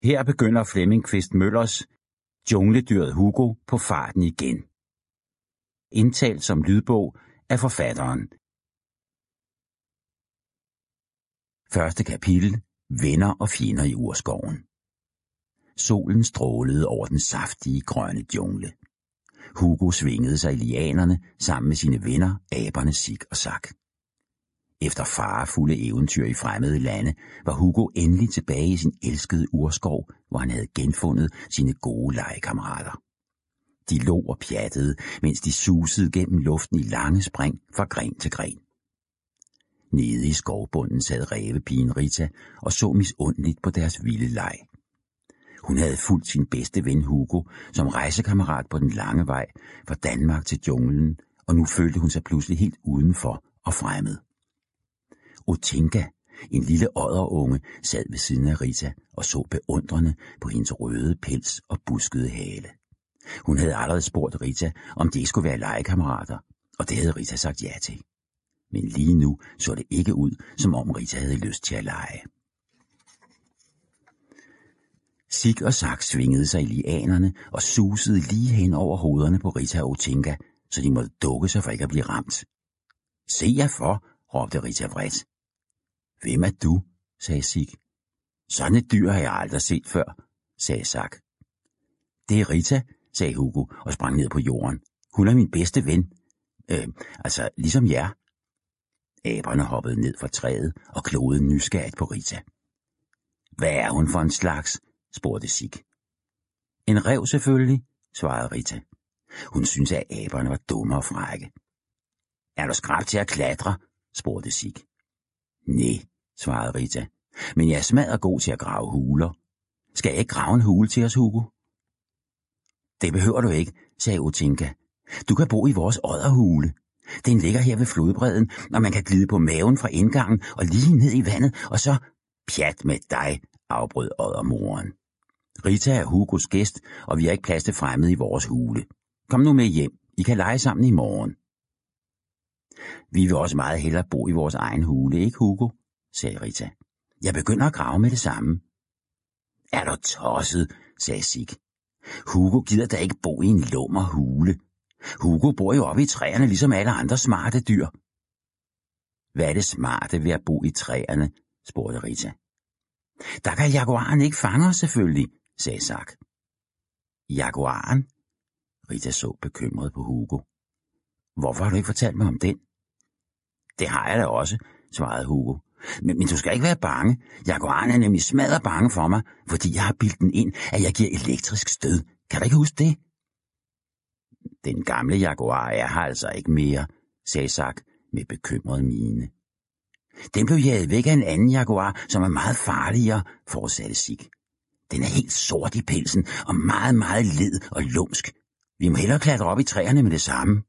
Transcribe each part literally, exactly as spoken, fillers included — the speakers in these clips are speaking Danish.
Her begynder Flemming Quist Møllers Jungledyret Hugo på farten igen. Indtalt som lydbog af forfatteren. Første kapitel. Venner og fjender i urskoven. Solen strålede over den saftige grønne jungle. Hugo svingede sig i lianerne sammen med sine venner, aberne Sig og Sak. Efter farefulde eventyr i fremmede lande, var Hugo endelig tilbage i sin elskede urskov, hvor han havde genfundet sine gode legekammerater. De lå og pjattede, mens de susede gennem luften i lange spring fra gren til gren. Nede i skovbunden sad rævepigen Rita og så misundeligt på deres vilde leg. Hun havde fulgt sin bedste ven Hugo som rejsekammerat på den lange vej fra Danmark til junglen, og nu følte hun sig pludselig helt udenfor og fremmed. Otinka, en lille odderunge, sad ved siden af Rita og så beundrende på hendes røde pels og buskede hale. Hun havde allerede spurgt Rita, om de skulle være legekammerater, og det havde Rita sagt ja til. Men lige nu så det ikke ud, som om Rita havde lyst til at lege. Sig og Sak svingede sig i lianerne og susede lige hen over hovederne på Rita og Otinka, så de måtte dukke sig for ikke at blive ramt. Se jer for, råbte Rita vredt. Hvem er du? Sagde Sig. Sådan et dyr har jeg aldrig set før, sagde Sak. Det er Rita, sagde Hugo og sprang ned på jorden. Hun er min bedste ven. Øh, altså ligesom jer. Aberne hoppede ned fra træet og klodede nysgerrigt på Rita. Hvad er hun for en slags? Spurgte Sig. En ræv selvfølgelig, svarede Rita. Hun syntes, at aberne var dumme og frække. Er du skrab til at klatre? Spurgte Sig. Nej, svarede Rita, men jeg er smadret god til at grave huler. Skal jeg ikke grave en hule til os, Hugo? Det behøver du ikke, sagde Otinka. Du kan bo i vores odderhule. Den ligger her ved flodbredden, og man kan glide på maven fra indgangen og lige ned i vandet, og så... Pjat med dig, afbrød oddermoren. Rita er Hugos gæst, og vi har ikke plads til fremmede i vores hule. Kom nu med hjem. I kan lege sammen i morgen. Vi vil også meget hellere bo i vores egen hule, ikke Hugo? Sagde Rita. Jeg begynder at grave med det samme. Er du tosset? Sagde Sig. Hugo gider da ikke bo i en lummer hule. Hugo bor jo oppe i træerne, ligesom alle andre smarte dyr. Hvad er det smarte ved at bo i træerne? Spurgte Rita. Der kan jaguaren ikke fange os selvfølgelig, sagde Sak. Jaguaren? Rita så bekymret på Hugo. Hvorfor har du ikke fortalt mig om den? Det har jeg da også, svarede Hugo. Men, men du skal ikke være bange. Jaguaren er nemlig smadret bange for mig, fordi jeg har bildt den ind, at jeg giver elektrisk stød. Kan du ikke huske det? Den gamle jaguar er her altså ikke mere, sagde Sak med bekymret mine. Den blev jaget væk af en anden jaguar, som er meget farligere, fortsatte Sig. Den er helt sort i pelsen og meget, meget led og lumsk. Vi må hellere klatre op i træerne med det samme.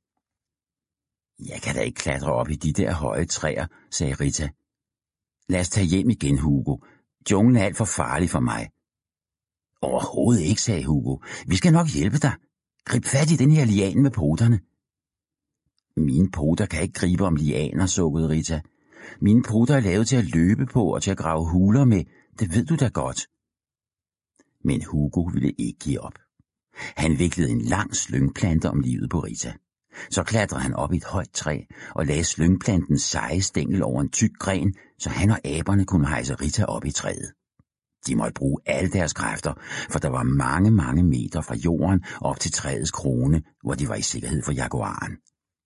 Jeg kan da ikke klatre op i de der høje træer, sagde Rita. Lad os tage hjem igen, Hugo. Junglen er alt for farlig for mig. Overhovedet ikke, sagde Hugo. Vi skal nok hjælpe dig. Grib fat i den her lian med poterne. Mine poter kan ikke gribe om lianer, sukkede Rita. Mine poter er lavet til at løbe på og til at grave huler med. Det ved du da godt. Men Hugo ville ikke give op. Han viklede en lang slyngplante om livet på Rita. Så klatrede han op i et højt træ og lagde slyngplantens seje stængel over en tyk gren, så han og aberne kunne hejse Rita op i træet. De måtte bruge alle deres kræfter, for der var mange, mange meter fra jorden op til træets krone, hvor de var i sikkerhed for jaguaren.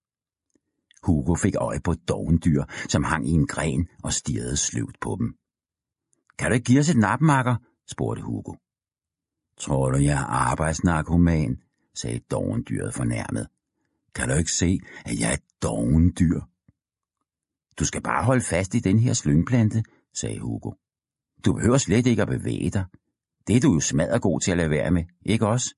Hugo fik øje på et dovendyr, som hang i en gren og stirrede sløvt på dem. Kan du ikke give os et nap, makker? Spurgte Hugo. Tror du, jeg er arbejdsnarkoman? Sagde dovendyret fornærmet. Kan du ikke se, at jeg er et dovendyr? Du skal bare holde fast i den her slyngplante, sagde Hugo. Du behøver slet ikke at bevæge dig. Det er du jo smadret god til at lade være med, ikke også?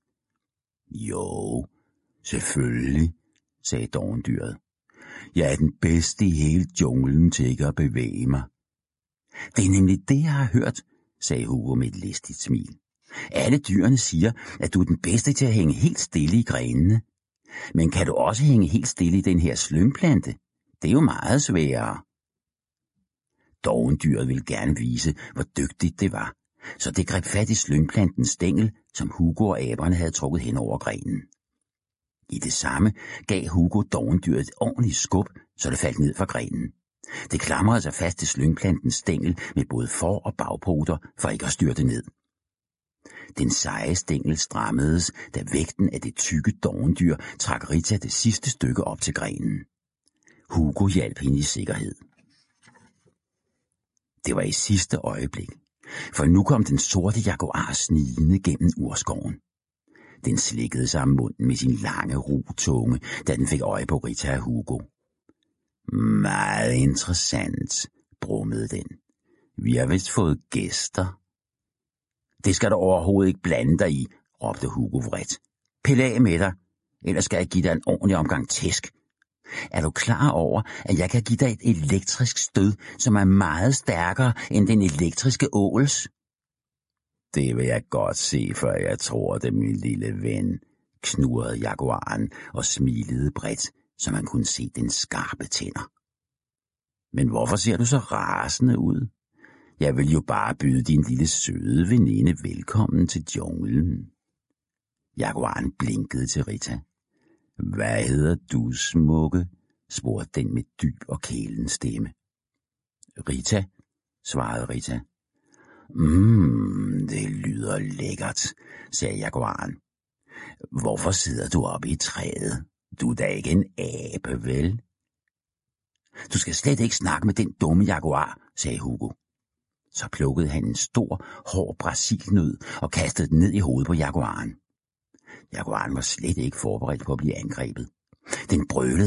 Jo, selvfølgelig, sagde dovendyret. Jeg er den bedste i hele junglen til ikke at bevæge mig. Det er nemlig det, jeg har hørt, sagde Hugo med et listigt smil. Alle dyrene siger, at du er den bedste til at hænge helt stille i grenene. Men kan du også hænge helt stille i den her slyngplante? Det er jo meget sværere. Dovendyret ville gerne vise, hvor dygtigt det var, så det greb fat i slyngplantens stængel, som Hugo og aberne havde trukket hen over grenen. I det samme gav Hugo dovendyret et ordentligt skub, så det faldt ned fra grenen. Det klamrede sig fast til slyngplantens stængel med både for- og bagpoter, for ikke at styrte ned. Den seje stængel strammedes, da vægten af det tykke dovendyr trak Rita det sidste stykke op til grenen. Hugo hjalp hende i sikkerhed. Det var i sidste øjeblik, for nu kom den sorte jaguar snigende gennem urskoven. Den slikkede sig om munden med sin lange ru tunge, da den fik øje på Rita og Hugo. Meget interessant, brummede den. Vi har vist fået gæster. Det skal du overhovedet ikke blande dig i, råbte Hugo vredt. Pille af med dig, ellers skal jeg give dig en ordentlig omgang tæsk. Er du klar over, at jeg kan give dig et elektrisk stød, som er meget stærkere end den elektriske åls? Det vil jeg godt se, før jeg tror det, min lille ven, knurrede jaguaren og smilede bredt, så man kunne se den skarpe tænder. Men hvorfor ser du så rasende ud? Jeg vil jo bare byde din lille søde veninde velkommen til junglen. Jaguaren blinkede til Rita. Hvad hedder du, smukke? Spurgte den med dyb og kælen stemme. Rita, svarede Rita. Mmm, det lyder lækkert, sagde jaguaren. Hvorfor sidder du oppe i træet? Du er da ikke en abe, vel? Du skal slet ikke snakke med den dumme jaguar, sagde Hugo. Så plukkede han en stor, hård brasilnød og kastede den ned i hovedet på jaguaren. Jaguaren var slet ikke forberedt på at blive angrebet. Den brølede